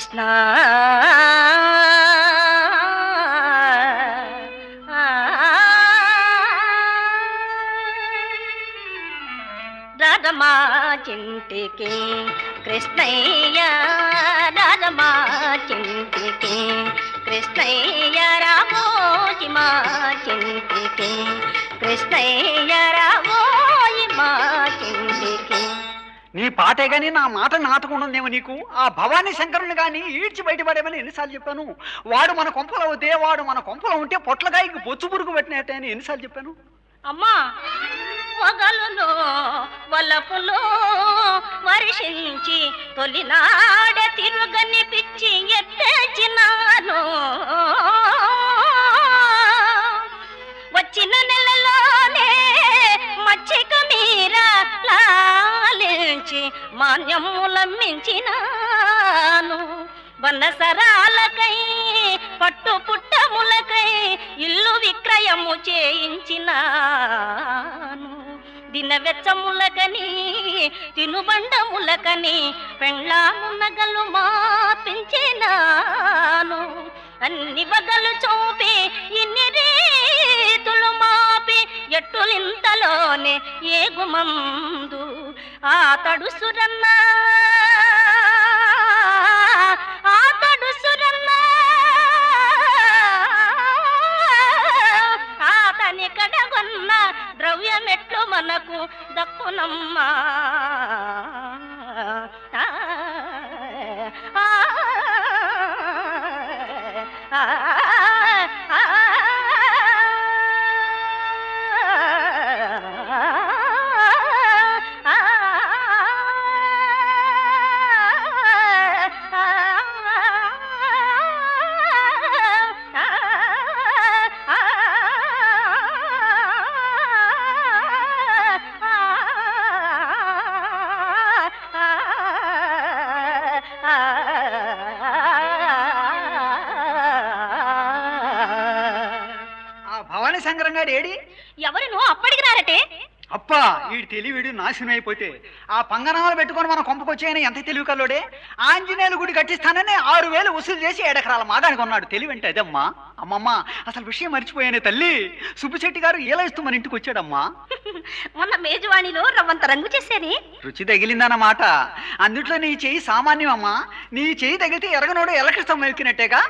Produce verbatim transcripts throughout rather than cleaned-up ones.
కృష్ణ రాధమా చింటికి కృష్ణయ్య రాధమా చింటికి కృష్ణయ్య రాబోయి మా చింటికి కృష్ణయ్య రాబోయి మా చింటికి. నీ పాటే గాని నా మాట నాటకుండానేమో నీకు. ఆ భవానీ శంకరుని కానీ ఈడ్చి బయటపడేమని ఎన్నిసార్లు చెప్పాను. వాడు మన కొంపలో అవుతే వాడు మన కొంపలో ఉంటే పొట్లకాయకి బొచ్చు పురుగు పెట్టినట్టే అని ఎన్నిసార్లు చెప్పాను. అమ్మా వగలులో వలపులో వర్షించి తొలినాడ తిరుగని పిచ్చి ఎత్తేచినాను. వచ్చిన నెలలోనే మచ్చిక మీరా లాలించి మాన్యములమ్మించినాను. వనసరాలకై పట్టు పుట్టములకై ఇల్లు విక్రయము చేయించినాను. దినవెచ్చములకని తినుబండములకని పెండ్లాము నగలు మాపించినాను. అన్ని వగలు చూపి ఇన్ని రీతులు మాపి ఎట్టులింతలోనే ఏగుమందు ఆ తడుసురన్నా ఆ తడుసురన్నా ఆతని కడగొన్న ద్రవ్యమెట్లు మనకు దక్కునమ్మా. శంకరంగాడు ఏడి? ఎవరినో అప్పటికి రారటే. అప్పా ఈ తెలివిడు నాశనం అయిపోతే ఆ పంగనామాలు పెట్టుకొని మన కొంపకొచ్చాయని ఎంత తెలివి కల్లోడే. ఆంజనేయులు గుడి కట్టిస్తానని ఆరు వేలు వసూలు చేసి ఏడెకరాల మాగానికి ఉన్నాడు. తెలివంటే అదమ్మా. అమ్మమ్మ అసలు విషయం మర్చిపోయానే తల్లి. సుబ్బుశెట్టి గారు ఎలా ఇస్తూ మన ఇంటికి వచ్చాడమ్మా. మొన్న మేజవాణిలో రవ్వంత రంగు చేసేది రుచి తగిలిందన్నమాట. అందుట్లో నీ చెయ్యి సామాన్యం అమ్మా. నీ చెయ్యి తగిలితే ఎరగనోడు ఎలకృష్ణం మెలికినట్టేగా.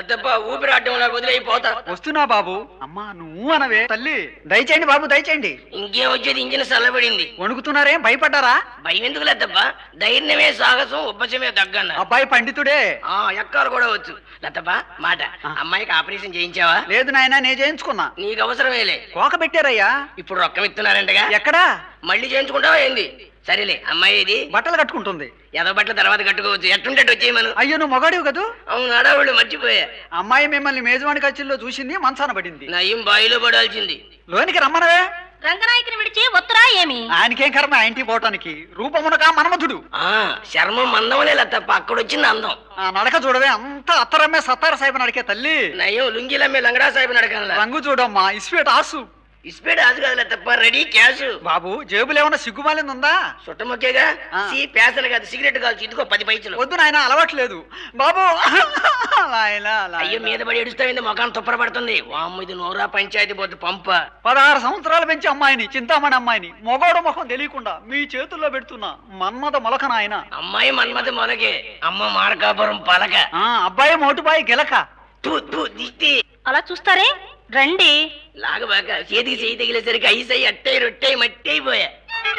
వస్తున్నా బాబు. అమ్మా నువ్వు అనవే తల్లి. దయచేయండి బాబు దయచేయండి. ఇంకేం వచ్చేది? ఇంజిన్ చల్లబడింది. వణుకుతున్నారేం? భయపడ్డారా? భయం ఎందుకు లేదబ్బా. ధైర్యమే సాహసం ఉపశమే తగ్గన్న. అబ్బాయి పండితుడే. ఆ ఎక్కాలు కూడా వచ్చు. లతబ్బా మాట అమ్మాయికి ఆపరేషన్ చేయించావా? లేదు నాయన నేను చేయించుకున్నా. నీకు అవసరమేలే. కోక పెట్టారయ్యా. ఇప్పుడు రొక్కం ఇస్తున్నారంటగా. ఎక్కడా? మళ్ళీ చేయించుకుంటావా ఏంది? సరేలే. అమ్మాయి ఇది బట్టలు కట్టుకుంటుంది. ఎదో బట్టల తర్వాత కట్టుకోవచ్చు. ఎట్టుంటే వచ్చేయమను. అయ్యో నువ్వు మగాడివి కదూ. అవును అడవుళ్ళు మర్చిపోయా. అమ్మాయి మిమ్మల్ని మేజవాణి కచ్చిల్లో చూసింది, మంచాన పడింది. నయం బాయిలో పడాల్సింది. లోనికి రమ్మనవే. రంగనాయకుని విడిచి ఒత్తురా ఏమి? ఆయనకేం కర్మ ఆయనకి పోవటానికి. రూపమునగా మన్మధుడు. ఆ చర్మం మందమనే తప్ప అక్కడ వచ్చింది అందం. ఆ నడక చూడవే. అంతా అత్తరమ్మే సత్తార సాహిబ్ నడికే తల్లి. నయం లుంగిలమ్మే లంగడా సాహిబ్ నడకల్లా. రంగు చూడమ్మా. ఇస్పేట్ ఆసు. ఇస్పేట్ ఆసు కాదులే తప్ప రెడీ క్యాష్. బాబు జేబులు ఏమన్నా సిగ్గుమాలింది ఉందా? చుట్టమొక్కేగా. సి పేసలు కాదు సిగరెట్ కాదు. ఇదిగో పది పైసలు. వద్దు నాయన అలవాట్లేదు బాబు. అయ్యో మీద పడి ఏడుస్తావింది. మొఖాన్ని తుప్పర పడుతుంది. వామ్మ ఇది నోరా పంచాయతీ పోతే పంప. పదహారు సంవత్సరాలు పెంచి అమ్మాయిని చింతామణి అమ్మాయిని మొగోడు మొఖం తెలియకుండా మీ చేతుల్లో పెడుతున్నా మన్మథ మొలక నాయన. అమ్మాయి మన్మథ మొలకే. అమ్మ మార్కాపురం పలక. అబ్బాయి మోటుబాయి గెలక. దిష్టి. అలా చూస్తారే రండి. లాగబాక చేతికి చేయి తగిలేసరికి ఐసై అట్టయి రొట్టయి మట్టి అయిపోయా.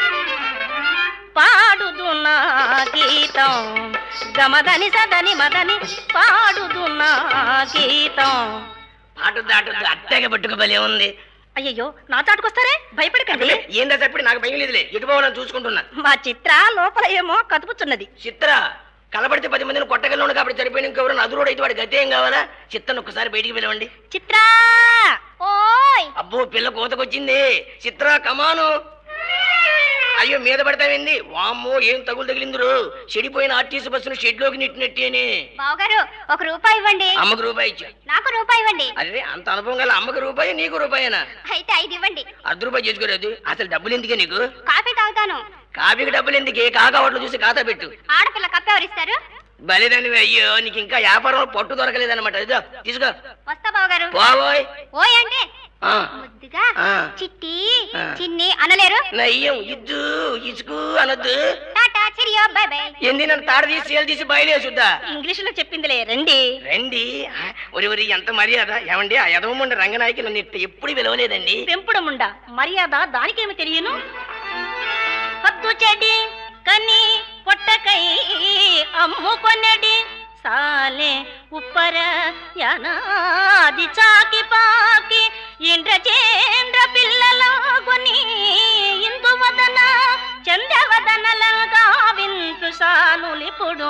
పాడుదున్నా గీతం గమదని సదని మదని పాడుదున్నా గీతం. పాటు దాటు అట్టగా పట్టుకోబలే ఉంది. అయ్యయ్యో నా చాటుకొస్తారే భయపడకండి. ఏందా చెప్పి నాకు భయం లేదులే. ఎటు పోవాలని చూసుకుంటున్నా. మా చిత్ర లోపల ఏమో కదుపుచున్నది. చిత్ర కలబడితే పది మందిని కొట్టగలను కాబట్టి సరిపోయిన ఇంకెవరు అదురోడు అయితే వాడి గతి ఏం కావాలా? చిత్తను ఒక్కసారి బయటికి పిలవండి. చిత్రా ఓయ్. అబ్బో పిల్ల కోతకొచ్చింది. చిత్ర కమాను. అయ్యో మీద పడతావేంది? వామ్మో ఏం తగులు తగిలిందిరు. చెడిపోయిన ఆర్టీసీ బస్సును షెడ్ లోకి నెట్టినట్టేనే. బావగారు ఒక రూపాయి ఇవ్వండి. అమ్మకు రూపాయి ఇచ్చా. నాకు రూపాయి ఇవ్వండి. అదే అంత అనుభవం గల అమ్మకు రూపాయి నీకు రూపాయేనా? అయితే ఐదు ఇవ్వండి. అర్ధ రూపాయి చేసుకోలేదు. అసలు డబ్బులు ఎందుకే నీకు? కాఫీ తాగుతాను. కాఫీకి డబ్బులు ఎందుకే? కాకావట్లు చూసి ఖాతా పెట్టు. ఆడపిల్ల కప్పు ఎవరిస్తారు? బలిదని అయ్యో నీకు ఇంకా వ్యాపారంలో పట్టు దొరకలేదన్నమాట. ఇదో తీసుకో. వస్తా బావగారు. పోవోయ్. ఓయ్ అంటే ఆ, ముద్దుగా ఆ. చిట్టి ఆ. చిన్ని అనలేరు. నయ్యం ఇద్దు ఇసుకు అనొద్దు. Tata cheerio bye bye. ఏంది నన్ను తాడ తీసి సేలు తీసి బయలుదేసుద్దా? ఇంగ్లీష్ లో చెప్పిందిలే రండి. రండి. ఆ, ఒరి ఒరి ఎంత మర్యాద. ఏమండి ఆ యదవముండ రంగనాయకి నన్ను ఇట్ట ఎప్పుడు పిలవలేదండి. పెంపుడముండా మర్యాద దానికేమి తెలియను. హద్దు చెడి కని పొట్టకై అమ్ముకొనడి సాలే ఉప్పర యానాది చాకి పాకి ఇంద్రచేంద్ర పిల్లలాగుని ఇందువదన చంద్రవదనలగా వింటు సానులిపుడు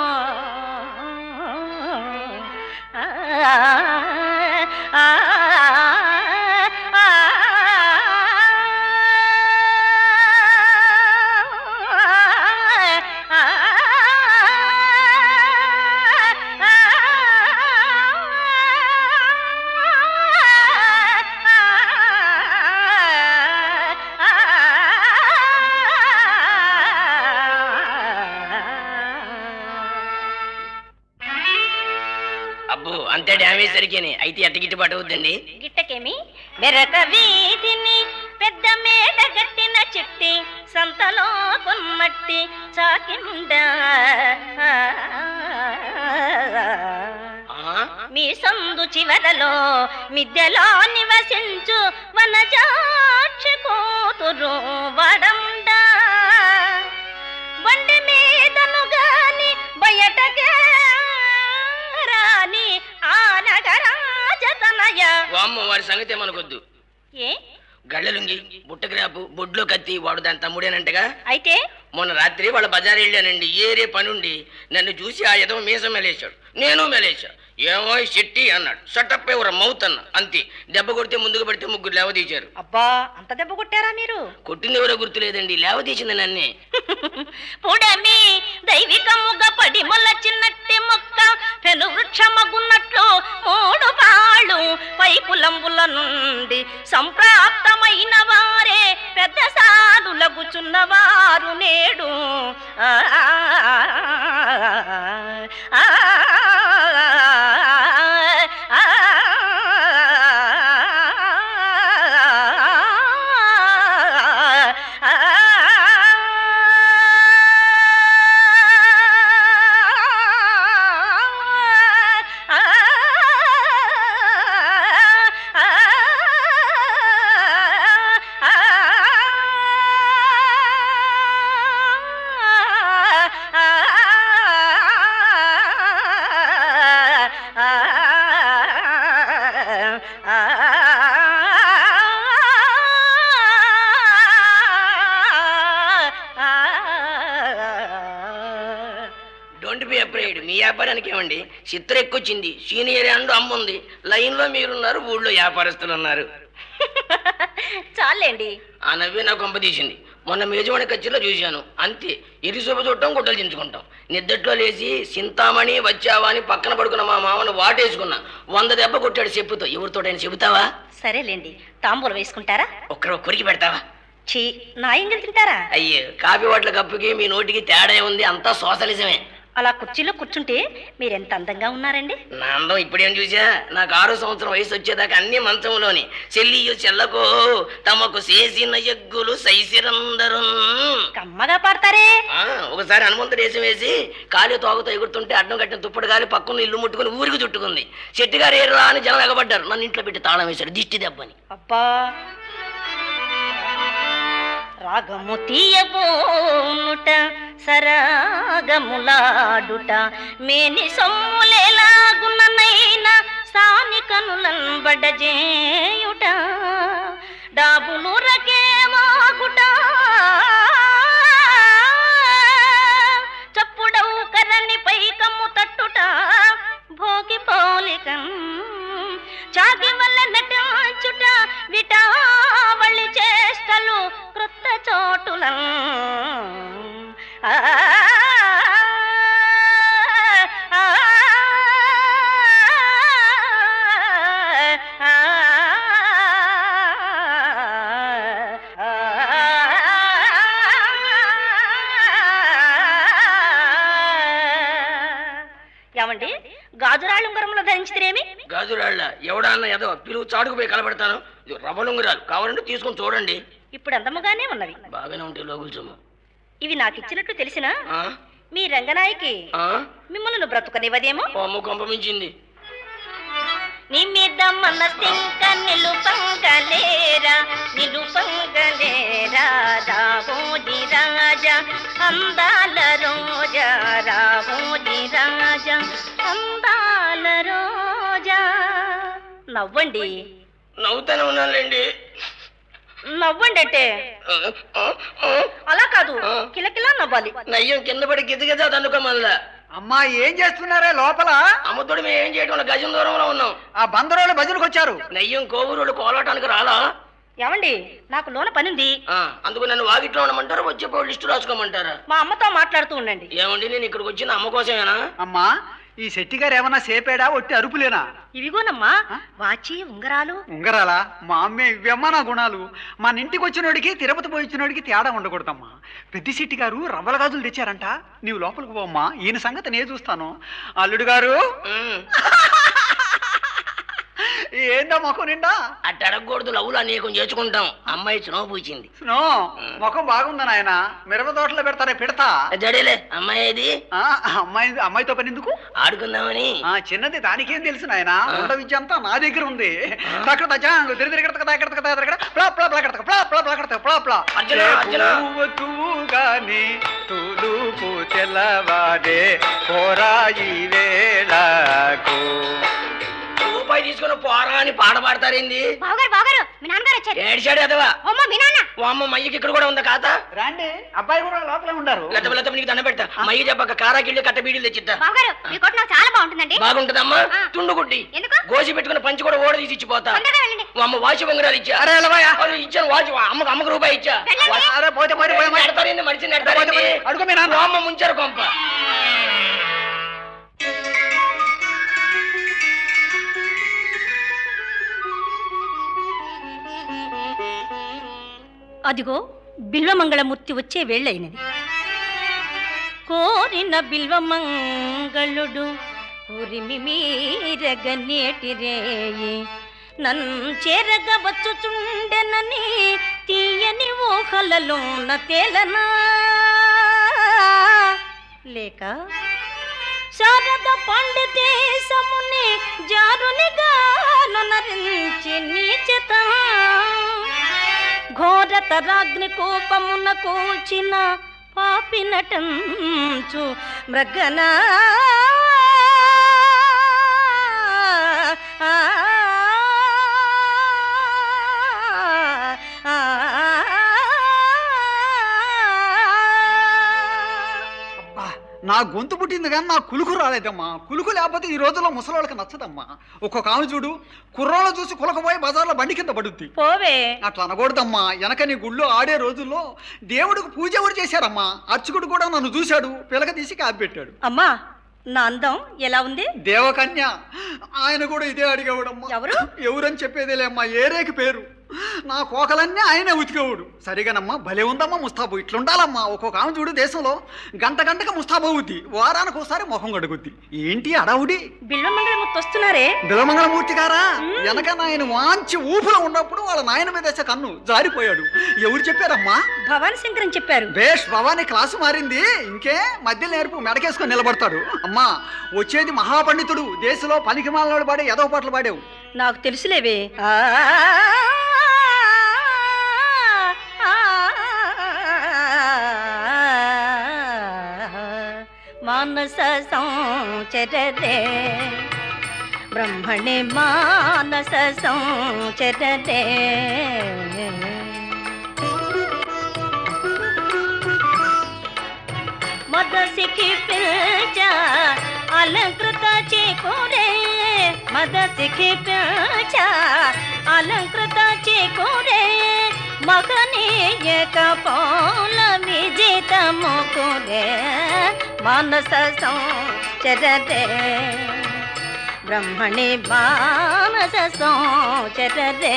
ఆ ఆ అబ్బో అంతే డ్యామేజ్ సరికేని అయితే ఎట్ట గిట్టుబాటు అవుద్దండి. గిట్టకేమి మెరక వీధిని పెద్ద మేడ గట్టిన చిట్టి సంతలో కొమ్మట్టి చాకిండ మీ సందు చివరలో మిద్దెలో నివసించు వనజాక్షి కూతురు వడండ బండి మీదను గాని బయటకే రాని ఆ నగరాజతనయ. వామ్మ వారి సంగతి మనకొద్దు. ఏ గళ్ళలుంగి బుట్టగ్రాపు బొడ్లో కత్తి వాడు దాని తమ్ముడేనంటగా. అయితే మొన్న రాత్రి వాళ్ళ బజార్ వెళ్ళానండి. ఏరే పనుండి నన్ను చూసి ఆ యదవ మీసం మెలేశాడు. నేను మెలేశా. ఏమో శెట్టి అన్నాడు. షటప్ ఎవరు మౌత్ అన్న. అంతే. దెబ్బ కొడితే ముందుకు పడితే ముగ్గురు లేవదీశారు. అబ్బా అంత దెబ్బ కొట్టారా మీరు? కొట్టింది ఎవరో గుర్తులేదండి. లేవదీసింది నన్నే. పుడమి దైవికముగా పడి మొలచినట్టి మొక్క పెను వృక్షమగున్నట్లు మూడు పాళ్ళు పైపులంబుల నుండి సంప్రాప్తమైన వారే పెద్ద సాధులగుచున్నవారు నేడు. ఆ ఆ డోంట్ బి అఫ్రైడ్. మీ వ్యాపారానికి ఏమండి చిత్ర ఎక్కువచ్చింది. సీనియర్ అండ్ అమ్ముంది. లైన్ లో మీరున్నారు, ఊళ్ళో వ్యాపారస్తులు ఉన్నారు. చాలండి. ఆ నవ్వే నాకు కొంప తీసింది. మొన్న మేజవాణి కచ్చిలో చూశాను. అంతే. ఇరి శుభ చుట్టం గుడ్డలు చించుకుంటాం. నిద్దట్లో లేచి చింతామణి వచ్చావా అని పక్కన పడుకున్న మా మామను వాటేసుకున్నా. వంద దెబ్బ కొట్టాడు చెప్పుతో. ఎవరితోటైనా చెబుతావా? సరేలేండి. తాంబూలం వేసుకుంటారా? ఒక్కరో కొరికి పెడతావా? చీ నా ఎంగిల్ తింటారా? అయ్యో కాఫీ వాట్ల కప్పుకి మీ నోటికి తేడా ఉంది. అంతా సోషలిజమే. అలా కుర్చీలో కూర్చుంటే మీరెంత అందంగా ఉన్నారండి. నా అందం ఇప్పుడేం చూసా? నాకు ఆరో సంవత్సరం వయసు వచ్చేదాకా అన్ని మంచంలోని చెల్లియు చెల్లకు తమకు చేసిన ఎగ్గులు సైసిరందరు కమ్మగా పాడతారే. ఒకసారి హనుమంతుడు వేసి వేసి కాలి తోగతో ఎగురుతుంటే అడ్డం కట్టిన తుప్పడు గాలి పక్కన ఇల్లు ముట్టుకుని ఊరికి చుట్టుకుంది. చెట్టు గారు ఏర్రా అని జనం ఎగబడ్డారు. నన్ను ఇంట్లో పెట్టి తాళం వేశాడు. దిష్టి దెబ్బని. అబ్బా రాగము తీయబోనుట సరాగములాడుట మేని సొమ్ములేలాగుననైనా సాని కనులన్ బడజేయుట డాబులు రకేవాగుట చప్పుడవు కరణి పైకమ్ము తట్టుట భోగి పోలికం చాగి వల్ల నటించుట విటావళి చేష్టలు క్రొత్త చోటుల గాజురాళ్ళుంగరంలో ధరించితేనేమి? గాజురాళ్ళ ఎవడన్నా ఏదో పిలువు చాటుకుపోయి కలబెడతాను. రవ్వలుంగరాలు కావాలంటే తీసుకొని చూడండి. ఇప్పుడు అందముగానే ఉన్నవి. బాగానే ఉంటాయి లోగులు సొమ్ము. ఇవి నాకు ఇచ్చినట్టు తెలిసినా మీ రంగనాయకి మిమ్మల్ని బ్రతుకనివ్వదేమో. అమ్మ కొంపమించింది. నీ మీద మనసింక నిలుపంగలేరా నిలుపంగలేరా రావోజి రాజా అందాల రోజా రావోజి రాజా అందాల రోజా. నవ్వండి. నవ్వుతానే ఉన్నానులేండి. నవ్వండి అంటే అలా కాదు, కిలకిలా నవ్వాలి. నయ్యం కింద పడి గిద్దగిద్దా అనుకో మళ్ళా. అమ్మా ఏం చేస్తున్నారే లోపల? అమ్మతోడు మేము ఏం చేయడం గజం దూరంలో ఉన్నాం. ఆ బందరోళ్ళు భజనకు వచ్చారు. నయ్యం కోవూరులు కోలాటానికి రాలా? ఏమండి నాకు లోన పనింది. అందుకు నన్ను వాకిట్లో ఉండమంటారా వచ్చేప్పుడు లిస్టు రాసుకోమంటారా? మా అమ్మతో మాట్లాడుతూ ఉండండి. ఏమండి నేను ఇక్కడికి వచ్చిన అమ్మ కోసమేనా? అమ్మా ఈ శెట్టి గారు ఏమన్నా సేపేడా ఒట్టి అరుపులేనా? ఇవిగోనమ్మా వాచి ఉంగరాలు. ఉంగరాలా? మా అమ్మే ఇవమ్మా నా గుణాలు. మన ఇంటికి వచ్చినోడికి తిరుపతి పోయి వచ్చినోడికి తేడా ఉండకూడదమ్మా. పెద్ద శెట్టి గారు రవ్వల గాజులు తెచ్చారంట. నీవు లోపలికి పోమ్మా, ఈయన సంగతి నేను చూస్తాను. అల్లుడు గారు ఏందా మొఖం నిండా? అట్ట అడగకూడదు, లవ్వులు అనేకం చేసుకుంటాం. అమ్మాయి స్నో పూచింది. స్నో ముఖం బాగుందా నాయన? మిరప తోటలో పెడతారే పెడతా. జడేలే అమ్మాయి అది. అమ్మాయి అమ్మాయితో పని ఎందుకు? ఆడుకుందామని. చిన్నది దానికేం తెలుసు నాయన? ఉండ విద్య అంతా నా దగ్గర ఉంది. తూలుపు తెల్లవాదే పోరాయి వేళకు రూపాయి తీసుకుని పోరా అని పాట పాడతారేంది? ఏడిచాడు అదవా అమ్మ మయ్యకి ఇక్కడ కూడా ఉందా ఖాతా? రండి అబ్బాయి కూడా లోపలే ఉండారు. లత లత నీకు దండ పెడతా. మయ్య చెప్పక కారాకిళ్ళు కట్ట బీడీలు తెచ్చిద్దా. చాలా బాగుంటుందండి. బాగుంటుందమ్మా. తుండుగుడ్డి గోసి పెట్టుకుని పంచి కూడా ఓడ తీసి ఇచ్చిపోతా. అమ్మ వాచి బొంగరాలు ఇచ్చా. అరే ఇచ్చాను వాచి. అమ్మకు అమ్మకు రూపాయి ఇచ్చా. పోతే నెడతారేంది మనిషి నెడతారేంది? అడుగు మీ నాన్న. అమ్మ ముంచారు కొంప. అదిగో బిల్వమంగళమూర్తి వచ్చే వేళ్ళైనది. కోరిన బిల్వమంగళుడు ఉరిమి మీరగనేటి రేయి నన్ను చేరగ వచ్చుచుండెనని తీయని ఊహలలోన తేలనా లేక శారద పండితేశముని జారునిగా నరించి నీచత ఘోరతరాగ్ని కోపమున కూల్చిన పాపినటంచు మృగనా నా గొంతు పుట్టింది కానీ నా కులుకు రాలేదమ్మా. కులుకు లేకపోతే ఈ రోజుల్లో ముసలోళ్ళకి నచ్చదమ్మా. ఒక్కొక్క ఆమె చూడు కుర్రోళ్ళు చూసి కులకపోయి బజార్లో బండి కింద పడుద్ది. పోవే అట్లా అనకూడదమ్మా. వెనక నీ గుళ్ళో ఆడే రోజుల్లో దేవుడికి పూజ ఎవరు చేశారమ్మా. అర్చకుడు కూడా నన్ను చూశాడు, పిలక తీసి కాపి పెట్టాడు. అమ్మా నా అందం ఎలా ఉంది? దేవకన్య. ఆయన కూడా ఇదే అడిగేవాడమ్మా. ఎవరు? ఎవరని చెప్పేదేలే అమ్మా, ఏరేకి పేరు. నా కోకలన్నీ ఆయనే ఉతికేవాడు. సరిగానమ్మా భలే ఉందమ్మా ముస్తాబు. ఇట్లుండాలమ్మా. ఒక్కొక్క ఆమె చూడు దేశంలో గంట గంటకు ముస్తాబు అవుద్ది, వారానికి ఒకసారి మొహం కడుగుద్ది. ఏంటి అడావుడి? బిల్వమంగళమూర్తి వస్తున్నారే. బిల్వమంగళమూర్తి గారా? వెనక నాయన వాంచి ఊపులో ఉన్నప్పుడు వాళ్ళ నాయన మీద వేసే కన్ను జారిపోయాడు. ఎవరు చెప్పారమ్మా? భవానీ శంకరన్ చెప్పారు. బేష్ భవానీ క్లాసు మారింది. ఇంకే మధ్య నేర్పు మెడకేసుకొని నిలబడతాడు. అమ్మా వచ్చేది మహాపండితుడు. దేశంలో పనికి మాలనాడు పాడే ఎదవ పాటలు పాడావు. నాకు తెలుసులేవే. మానస సంచరతే బ్రహ్మణి మానస సంచరతే మద సిఖి పిల్చ అలంకృత చేకూరే మద సిఖి పిల్చ అలంకృత చేకూరే మగనీయ కపోల విజిత ముకురే మానస సంచరతే బ్రహ్మణి మానస సంచరతే.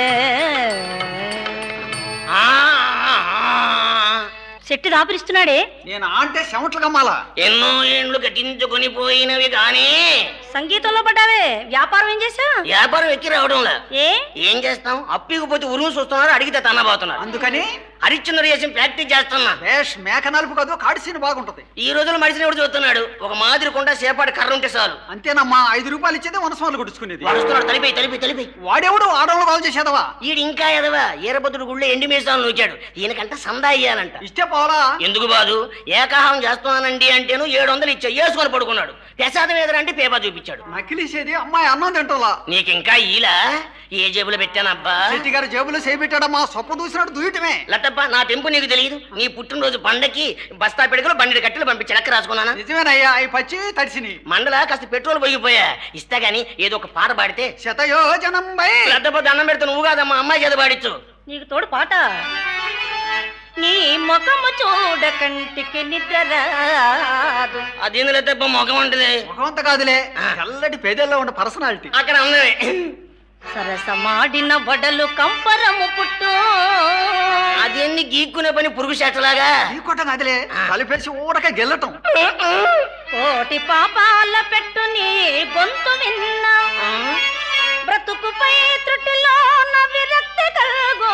శెట్టి దాపురిస్తున్నాడే. నేను అంటే చెమట్లు కమ్మాలా? ఎన్నో ఏండ్లు గట్టించుకొని పోయినవి కానీ సంగీతంలో పడ్డావే, వ్యాపారం ఏం చేసా? వ్యాపారం ఎక్కి రావడంలా. ఏ ఏం చేస్తాం, అప్పికపోతే ఉరుము చూస్తున్నారు, అడిగితే తన్నబోతున్నారు. అందుకని హరిశ్చంద్ర చేసిన ప్రాక్టీస్ చేస్తున్నా. బేష్ మేక నలుపు కాదు, కాడిసీని బాగుంటది. ఈ రోజుల్లో మనిషిని ఎవడు చూస్తున్నాడు, ఒక మాదిరి కొండ సేపాటి కర్ర ఉంటే చాలు. అంతేనమ్మా, ఐదు రూపాయలు ఇచ్చేది వనస్వాళ్ళు కొట్టుకునేది. వస్తున్నాడు, తలిపి తలిపి తలిపి. వాడెవడు ఆడవాళ్ళు కాల్ చేసేదవా? ఈడు ఇంకా ఎదవా, ఈరభద్రుడు గుళ్ళో ఎండి మీసాలు నూచాడు. ఈయనకంట సందా ఇయ్యాలంట. ఇస్తే పోలా. ఎందుకు బాదు, ఏకాహం చేస్తున్నానండి అంటేను ఏడు వందలు ఇచ్చా, వేసుకొని పడుకున్నాడు. ప్రసాదం ఎదురంటే పేపర్ చూపించాడు. నకిలీసేది అమ్మాయి అన్నం తింటోలా. నీకింకా ఈలా ఏ జేబులో పెట్టానబ్బా? శెట్టి గారి జేబులో చేపెట్టాడమ్మా, సొప్ప దూసినట్టు దూయటమే. లతప్ప, నా తెంపు నీకు తెలియదు. నీ పుట్టినరోజు పండకి బస్తా పెడుగులు బండి కట్టెలు పంపించి లెక్క రాసుకున్నానా? నిజమేనయ్యా, అవి పచ్చి తడిసిని. మండల కాస్త పెట్రోల్ పోయిపోయా, ఇస్తా గాని ఏదో ఒక పాట పాడితే. శతయోజనం బై. లతప్ప, దండం పెడితే నువ్వు కాదమ్మా, అమ్మాయి చేత పాడించు. నీకు తోడు పాట. నీ ముఖము చూడ కంటికి నిద్ర రాదు. అదేంది లతప్ప, ముఖం ఉంటుంది. ముఖమంత కాదులే, చల్లటి పేదల్లో ఉన్న పర్సనాలిటీ. అక్కడ ఉన్నది. సరసమాడిన వడలు కంపరము పుట్టు. అదేంది గీక్కునే పని పురుగు చెట్టలాగా? ఇంకోటం కాదులే, కలిపేసి ఊరక గెల్లటం. కోటి పాపాల పెట్టు నీ గొంతు విన్నా, బ్రతుకుపై త్రుటిలో విరక్తి కలుగు.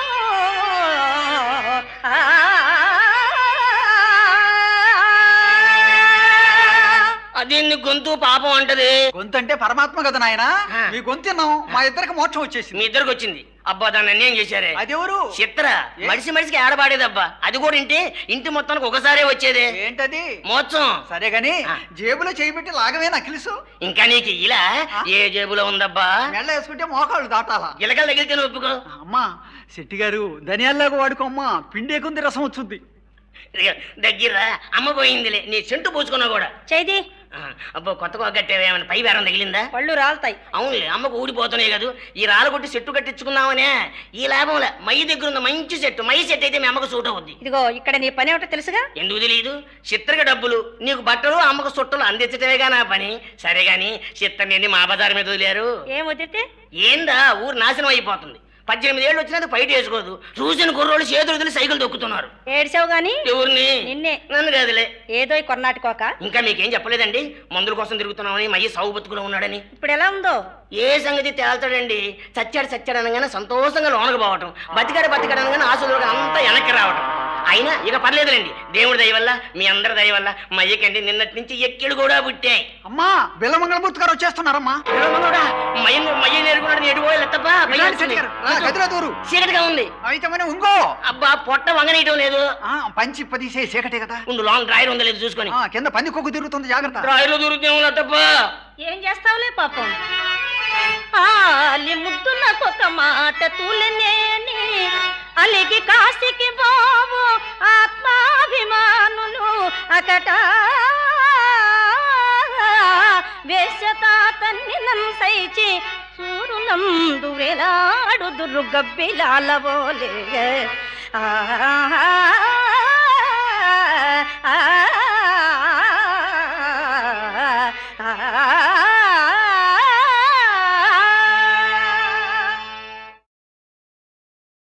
అదేంది గొంతు పాపం అంటది? గొంతు అంటే పరమాత్మ కదా నాయన. మీ గొంతు తిన్నాం, మా ఇద్దరికి మోక్షం వచ్చేసింది. మీ ఇద్దరికి వచ్చింది. అబ్బా, దాన్ని అన్యాయం చేశారే. అదెవరు? చిత్ర మనిషి మనిషికి ఆడబాడేదబ్బా. అది కూడా ఇంటే ఇంటి మొత్తానికి ఒకసారే వచ్చేదే. ఏంటది? మోత్సం. సరే గాని జేబులో చేయబెట్టి లాగమే నకిలిసు. ఇంకా నీకు ఇలా ఏ జేబులో ఉందబ్బా? మెళ్ళ వేసుకుంటే మోకాళ్ళు దాటాలా. గిలకలు తగిలితే ఒప్పుకో. అమ్మా శెట్టి గారు, ధనియాల్లాగా వాడుకోమ్మా, పిండేకుంది రసం వచ్చింది. దగ్గర అమ్మ పోయిందిలే, నీ చెంటు పూసుకున్నా కూడా. చైది అబ్బో, కొత్తగా కట్టేవేమైనా పై వేరం తగిలిందా? పళ్ళు రాలుతాయి. అవునులే, అమ్మకు ఊడిపోతున్నాయి కదా. ఈ రాళ్ళు కొట్టి చెట్టు కట్టించుకున్నామనే ఈ లాభంలే. మై దగ్గర ఉన్న మంచి చెట్టు, మై చెట్టు అయితే మీ అమ్మకు సూట్ అవుద్ది. ఇదిగో ఇక్కడ నీ పని ఏమిటో తెలుసుగా? ఎందుకు తెలియదు? చిత్రగా డబ్బులు నీకు బట్టలు, అమ్మకు చుట్టలు అందించటమేగా నా పని. సరే గాని చిత్రని మా బజారు మీద వదిలేరు. ఏం వదిలితే ఏందా, ఊరు నాశనం అయిపోతుంది. పద్దెనిమిది ఏళ్ళు వచ్చినందుకు బయట వేసుకోదు. చూసిన కుర్రోళ్ళు చేతులు వదిలి సైకిల్ తొక్కుతున్నారు. ఏడ్చావు గాని ఎవరిని? నిన్నే. నన్ను కాదులే, ఏదో ఈ కొన్నాటికోక. ఇంకా మీకేం చెప్పలేదండి, మందుల కోసం తిరుగుతున్నామని, మయ్యి సాగు బతుకులో ఉన్నాడని. ఇప్పుడు ఎలా ఉందో? ఏ సంగతి తేల్తాడండి. చచ్చాడు చచ్చాడు అనగానే సంతోషంగా లోనకు పోవటం, బతికాడు బతికాడు అనగానే ఆశలుగా అంతా వెనక్కి రావటం. అయినా ఇక పర్లేదులేండి, దేవుడి దయ వల్ల, మీ అందరి దయ వల్ల మయ్యకండి నిన్నటి నుంచి ఎక్కిళ్ళు కూడా పుట్టాయి. అమ్మా, బిల్లమంగళమూర్తి గారు వచ్చేస్తున్నారమ్మా. మయ్య మయ్య నేర్చుకున్నాడు, నేడు పోయాలి తప్ప. చీకటిగా ఉంది. అయితే మనం ఇంకో. అబ్బా, పొట్ట వంగనీయటం లేదు. పంచి పదిసే చీకటే కదా. ఉండు, లాంగ్ డ్రాయర్ ఉందో లేదు చూసుకొని. కింద పంది కొక్కు తిరుగుతుంది, జాగ్రత్త. డ్రాయర్లో తిరుగుతాం తప్ప. ఏం చేస్తావులే పాపం. ఆలి ముద్దునకొక మాట తూలనేని అలిగి కాశీకి బావు ఆత్మాభిమానులు అకట వేషతాతన్ని నంసైచి సూరునందు వేలాడుదురు గబ్బిలాలవోలే. ఆ ఆ